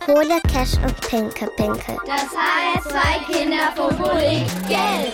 Kohle, Cash und Pinke. Das HR2 Kinderfunk Geld.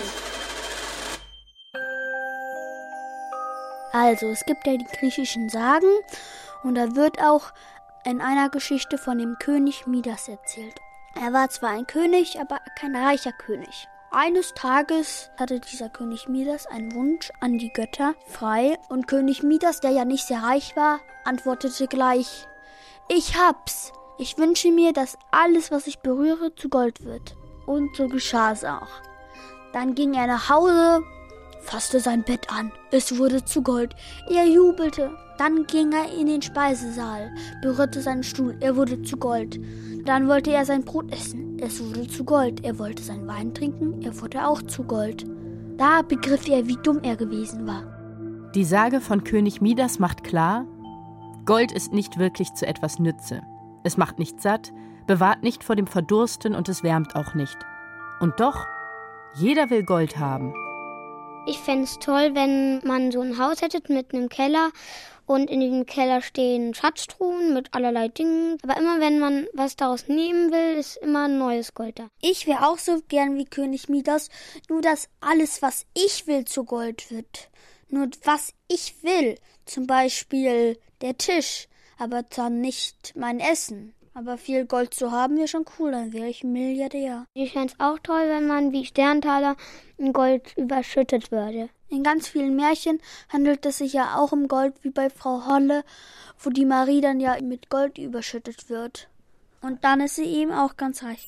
Also, es gibt ja die griechischen Sagen und da wird auch in einer Geschichte von dem König Midas erzählt. Er war zwar ein König, aber kein reicher König. Eines Tages hatte dieser König Midas einen Wunsch an die Götter frei und König Midas, der ja nicht sehr reich war, antwortete gleich: Ich hab's! Ich wünsche mir, dass alles, was ich berühre, zu Gold wird. Und so geschah es auch. Dann ging er nach Hause, fasste sein Bett an. Es wurde zu Gold. Er jubelte. Dann ging er in den Speisesaal, berührte seinen Stuhl. Er wurde zu Gold. Dann wollte er sein Brot essen. Es wurde zu Gold. Er wollte seinen Wein trinken. Er wurde auch zu Gold. Da begriff er, wie dumm er gewesen war. Die Sage von König Midas macht klar, Gold ist nicht wirklich zu etwas Nütze. Es macht nicht satt, bewahrt nicht vor dem Verdursten und es wärmt auch nicht. Und doch, jeder will Gold haben. Ich fände es toll, wenn man so ein Haus hätte mit einem Keller und in diesem Keller stehen Schatztruhen mit allerlei Dingen. Aber immer wenn man was daraus nehmen will, ist immer ein neues Gold da. Ich wäre auch so gern wie König Midas, nur dass alles, was ich will, zu Gold wird. Nur was ich will, zum Beispiel der Tisch, aber dann nicht mein Essen. Aber viel Gold zu haben wäre schon cool, dann wäre ich Milliardär. Ich fände es auch toll, wenn man wie Sterntaler in Gold überschüttet würde. In ganz vielen Märchen handelt es sich ja auch um Gold, wie bei Frau Holle, wo die Marie dann ja mit Gold überschüttet wird. Und dann ist sie eben auch ganz reich.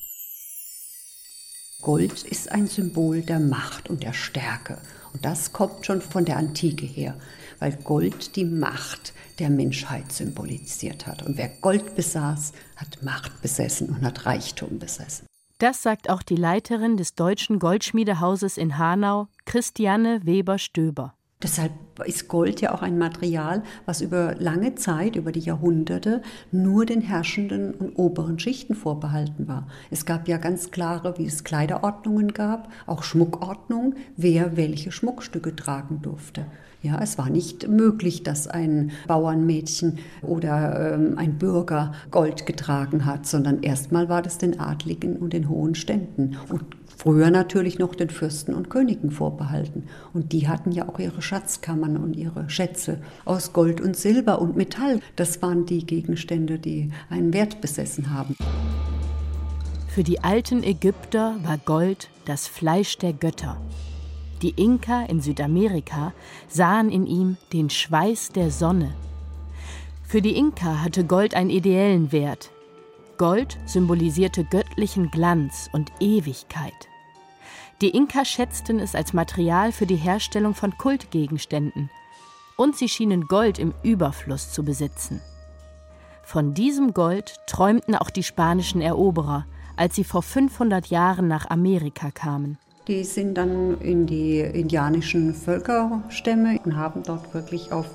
Gold ist ein Symbol der Macht und der Stärke. Und das kommt schon von der Antike her, weil Gold die Macht der Menschheit symbolisiert hat. Und wer Gold besaß, hat Macht besessen und hat Reichtum besessen. Das sagt auch die Leiterin des Deutschen Goldschmiedehauses in Hanau, Christiane Weber-Stöber. Deshalb ist Gold ja auch ein Material, was über lange Zeit, über die Jahrhunderte, nur den herrschenden und oberen Schichten vorbehalten war. Es gab ja ganz klare, wie es Kleiderordnungen gab, auch Schmuckordnungen, wer welche Schmuckstücke tragen durfte. Ja, es war nicht möglich, dass ein Bauernmädchen oder ein Bürger Gold getragen hat, sondern erstmal war das den Adligen und den hohen Ständen und früher natürlich noch den Fürsten und Königen vorbehalten. Und die hatten ja auch ihre Schatzkammern und ihre Schätze aus Gold und Silber und Metall. Das waren die Gegenstände, die einen Wert besessen haben. Für die alten Ägypter war Gold das Fleisch der Götter. Die Inka in Südamerika sahen in ihm den Schweiß der Sonne. Für die Inka hatte Gold einen ideellen Wert. Gold symbolisierte göttlichen Glanz und Ewigkeit. Die Inka schätzten es als Material für die Herstellung von Kultgegenständen. Und sie schienen Gold im Überfluss zu besitzen. Von diesem Gold träumten auch die spanischen Eroberer, als sie vor 500 Jahren nach Amerika kamen. Die sind dann in die indianischen Völkerstämme und haben dort wirklich auf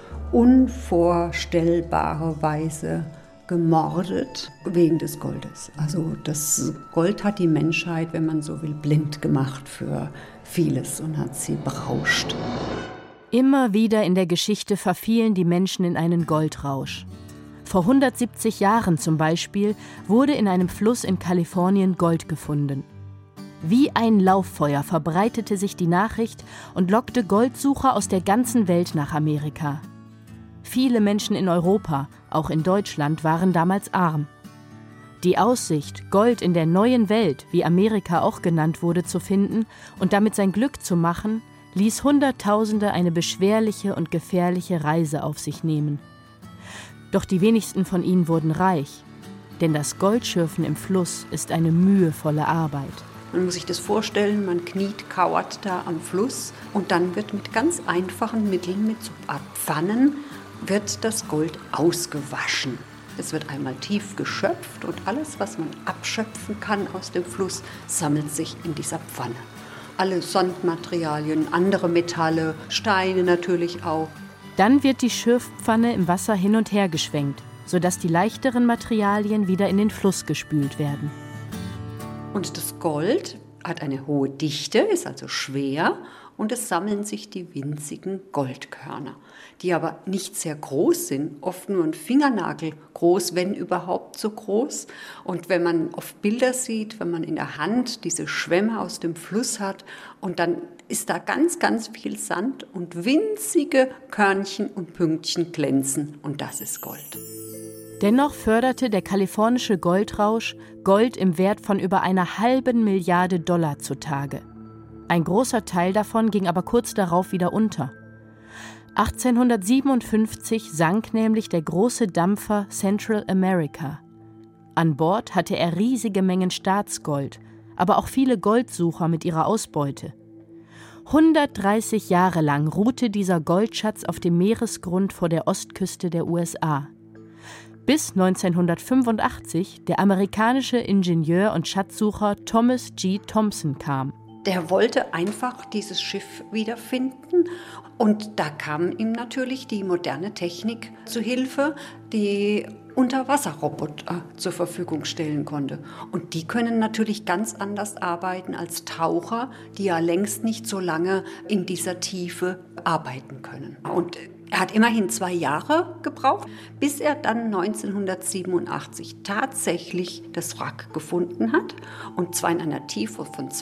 unvorstellbare Weise gemordet wegen des Goldes. Also das Gold hat die Menschheit, wenn man so will, blind gemacht für vieles und hat sie berauscht. Immer wieder in der Geschichte verfielen die Menschen in einen Goldrausch. Vor 170 Jahren zum Beispiel wurde in einem Fluss in Kalifornien Gold gefunden. Wie ein Lauffeuer verbreitete sich die Nachricht und lockte Goldsucher aus der ganzen Welt nach Amerika. Viele Menschen in Europa, auch in Deutschland, waren damals arm. Die Aussicht, Gold in der neuen Welt, wie Amerika auch genannt wurde, zu finden und damit sein Glück zu machen, ließ Hunderttausende eine beschwerliche und gefährliche Reise auf sich nehmen. Doch die wenigsten von ihnen wurden reich, denn das Goldschürfen im Fluss ist eine mühevolle Arbeit. Man muss sich das vorstellen, man kniet, kauert da am Fluss und dann wird mit ganz einfachen Mitteln, mit so Art Pfannen, wird das Gold ausgewaschen. Es wird einmal tief geschöpft und alles, was man abschöpfen kann aus dem Fluss, sammelt sich in dieser Pfanne. Alle Sandmaterialien, andere Metalle, Steine natürlich auch. Dann wird die Schürfpfanne im Wasser hin und her geschwenkt, sodass die leichteren Materialien wieder in den Fluss gespült werden. Und das Gold hat eine hohe Dichte, ist also schwer und es sammeln sich die winzigen Goldkörner, die aber nicht sehr groß sind, oft nur ein Fingernagel groß, wenn überhaupt so groß. Und wenn man oft Bilder sieht, wenn man in der Hand diese Schwämme aus dem Fluss hat und dann ist da ganz, ganz viel Sand und winzige Körnchen und Pünktchen glänzen und das ist Gold. Dennoch förderte der kalifornische Goldrausch Gold im Wert von über $1,5 Milliarden zutage. Ein großer Teil davon ging aber kurz darauf wieder unter. 1857 sank nämlich der große Dampfer Central America. An Bord hatte er riesige Mengen Staatsgold, aber auch viele Goldsucher mit ihrer Ausbeute. 130 Jahre lang ruhte dieser Goldschatz auf dem Meeresgrund vor der Ostküste der USA. Bis 1985 der amerikanische Ingenieur und Schatzsucher Thomas G. Thompson kam. Der wollte einfach dieses Schiff wiederfinden und da kam ihm natürlich die moderne Technik zu Hilfe, die Unterwasserroboter zur Verfügung stellen konnte. Und die können natürlich ganz anders arbeiten als Taucher, die ja längst nicht so lange in dieser Tiefe arbeiten können. Und er hat immerhin 2 Jahre gebraucht, bis er dann 1987 tatsächlich das Wrack gefunden hat, und zwar in einer Tiefe von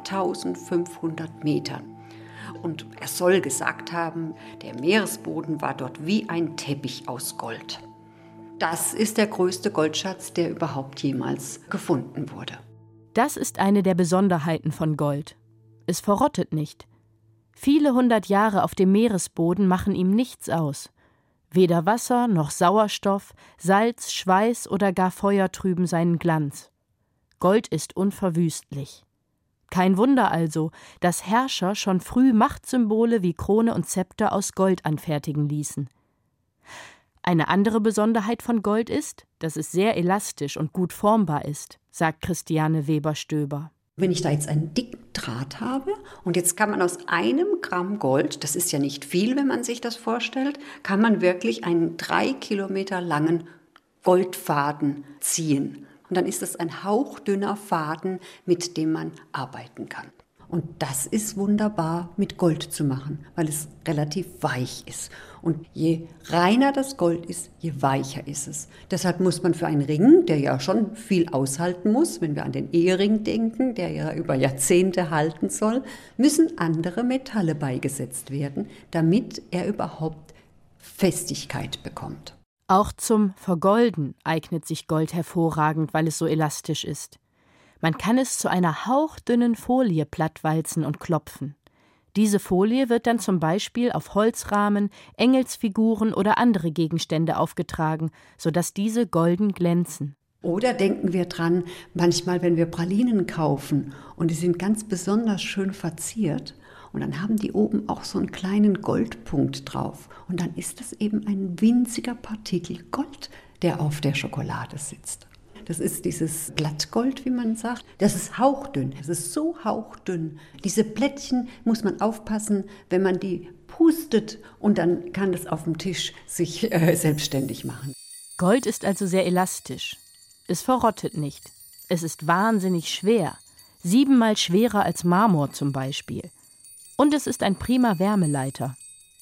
2500 Metern. Und er soll gesagt haben, der Meeresboden war dort wie ein Teppich aus Gold. Das ist der größte Goldschatz, der überhaupt jemals gefunden wurde. Das ist eine der Besonderheiten von Gold. Es verrottet nicht. Viele 100 Jahre auf dem Meeresboden machen ihm nichts aus. Weder Wasser noch Sauerstoff, Salz, Schweiß oder gar Feuer trüben seinen Glanz. Gold ist unverwüstlich. Kein Wunder also, dass Herrscher schon früh Machtsymbole wie Krone und Zepter aus Gold anfertigen ließen. Eine andere Besonderheit von Gold ist, dass es sehr elastisch und gut formbar ist, sagt Christiane Weber-Stöber. Wenn ich da jetzt einen dicken Draht habe und jetzt kann man aus 1 Gramm Gold, das ist ja nicht viel, wenn man sich das vorstellt, kann man wirklich einen 3 Kilometer langen Goldfaden ziehen. Und dann ist das ein hauchdünner Faden, mit dem man arbeiten kann. Und das ist wunderbar mit Gold zu machen, weil es relativ weich ist. Und je reiner das Gold ist, je weicher ist es. Deshalb muss man für einen Ring, der ja schon viel aushalten muss, wenn wir an den Ehering denken, der ja über Jahrzehnte halten soll, müssen andere Metalle beigesetzt werden, damit er überhaupt Festigkeit bekommt. Auch zum Vergolden eignet sich Gold hervorragend, weil es so elastisch ist. Man kann es zu einer hauchdünnen Folie plattwalzen und klopfen. Diese Folie wird dann zum Beispiel auf Holzrahmen, Engelsfiguren oder andere Gegenstände aufgetragen, sodass diese golden glänzen. Oder denken wir dran, manchmal, wenn wir Pralinen kaufen und die sind ganz besonders schön verziert und dann haben die oben auch so einen kleinen Goldpunkt drauf und dann ist das eben ein winziger Partikel Gold, der auf der Schokolade sitzt. Das ist dieses Glattgold, wie man sagt. Das ist hauchdünn. Es ist so hauchdünn. Diese Plättchen muss man aufpassen, wenn man die pustet und dann kann das auf dem Tisch sich selbstständig machen. Gold ist also sehr elastisch. Es verrottet nicht. Es ist wahnsinnig schwer. 7-mal schwerer als Marmor zum Beispiel. Und es ist ein prima Wärmeleiter.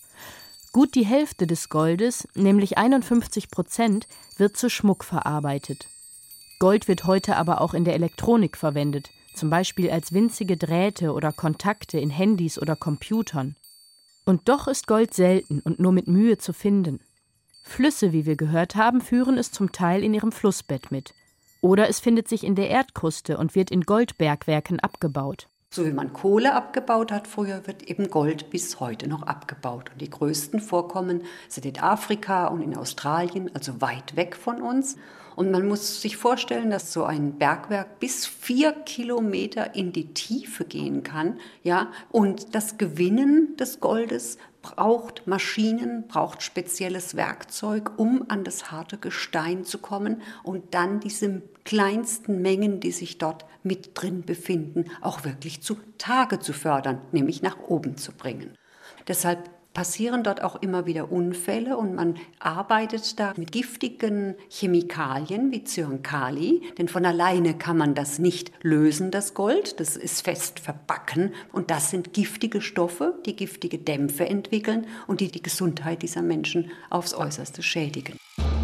Gut die Hälfte des Goldes, nämlich 51%, wird zu Schmuck verarbeitet. Gold wird heute aber auch in der Elektronik verwendet, zum Beispiel als winzige Drähte oder Kontakte in Handys oder Computern. Und doch ist Gold selten und nur mit Mühe zu finden. Flüsse, wie wir gehört haben, führen es zum Teil in ihrem Flussbett mit. Oder es findet sich in der Erdkruste und wird in Goldbergwerken abgebaut. So wie man Kohle abgebaut hat früher, wird eben Gold bis heute noch abgebaut. Und die größten Vorkommen sind in Afrika und in Australien, also weit weg von uns. Und man muss sich vorstellen, dass so ein Bergwerk bis 4 Kilometer in die Tiefe gehen kann. Ja? Und das Gewinnen des Goldes braucht Maschinen, braucht spezielles Werkzeug, um an das harte Gestein zu kommen und dann diese kleinsten Mengen, die sich dort mit drin befinden, auch wirklich zu Tage zu fördern, nämlich nach oben zu bringen. Deshalb passieren dort auch immer wieder Unfälle und man arbeitet da mit giftigen Chemikalien wie Zyankali, denn von alleine kann man das nicht lösen, das Gold, das ist fest verbacken und das sind giftige Stoffe, die giftige Dämpfe entwickeln und die Gesundheit dieser Menschen aufs Äußerste schädigen.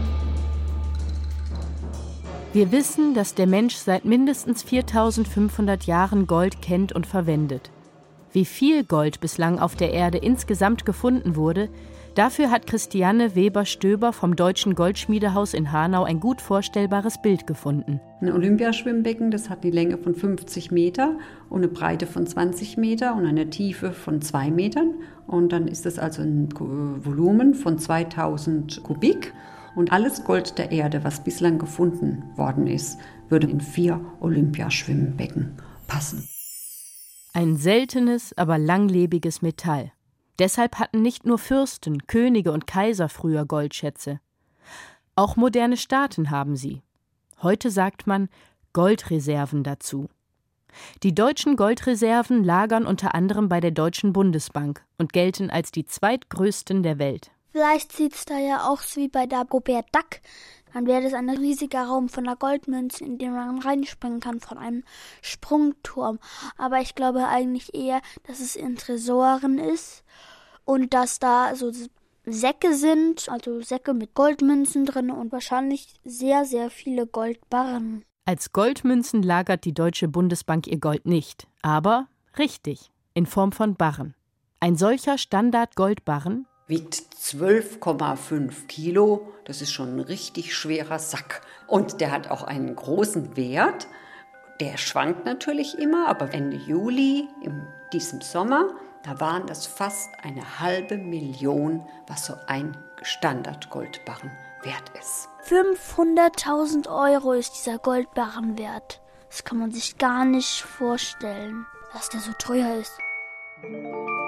Wir wissen, dass der Mensch seit mindestens 4500 Jahren Gold kennt und verwendet. Wie viel Gold bislang auf der Erde insgesamt gefunden wurde, dafür hat Christiane Weber-Stöber vom Deutschen Goldschmiedehaus in Hanau ein gut vorstellbares Bild gefunden. Ein Olympiaschwimmbecken, das hat eine Länge von 50 Meter und eine Breite von 20 Meter und eine Tiefe von 2 Metern. Und dann ist das also ein Volumen von 2000 Kubik. Und alles Gold der Erde, was bislang gefunden worden ist, würde in 4 Olympiaschwimmbecken passen. Ein seltenes, aber langlebiges Metall. Deshalb hatten nicht nur Fürsten, Könige und Kaiser früher Goldschätze. Auch moderne Staaten haben sie. Heute sagt man Goldreserven dazu. Die deutschen Goldreserven lagern unter anderem bei der Deutschen Bundesbank und gelten als die zweitgrößten der Welt. Vielleicht sieht es da ja auch so wie bei der Robert Duck. Dann wäre das ein riesiger Raum von der Goldmünze, in den man reinspringen kann von einem Sprungturm. Aber ich glaube eigentlich eher, dass es in Tresoren ist und dass da so Säcke sind, also Säcke mit Goldmünzen drin und wahrscheinlich sehr, sehr viele Goldbarren. Als Goldmünzen lagert die Deutsche Bundesbank ihr Gold nicht, aber richtig, in Form von Barren. Ein solcher Standard-Goldbarren wiegt 12,5 Kilo. Das ist schon ein richtig schwerer Sack. Und der hat auch einen großen Wert. Der schwankt natürlich immer, aber Ende Juli, in diesem Sommer, da waren das fast 500.000, was so ein Standard-Goldbarren wert ist. 500.000 € ist dieser Goldbarren wert. Das kann man sich gar nicht vorstellen, dass der so teuer ist.